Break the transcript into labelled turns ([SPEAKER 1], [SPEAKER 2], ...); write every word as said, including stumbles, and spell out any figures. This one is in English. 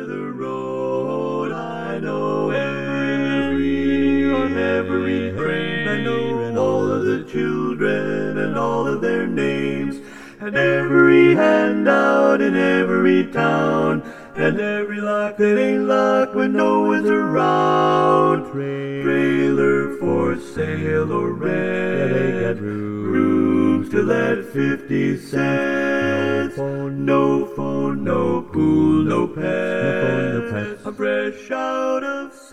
[SPEAKER 1] the road. I know every, on every train. I know all of the children and all of their names, and every handout in every town, and every lock that ain't locked when no one's around. Trailer for sale or rent.
[SPEAKER 2] Yeah, they got
[SPEAKER 1] rooms till at fifty cents.
[SPEAKER 2] No phone,
[SPEAKER 1] no phone, no pool, no pets.
[SPEAKER 2] No phone, no pets.
[SPEAKER 1] I'm fresh out of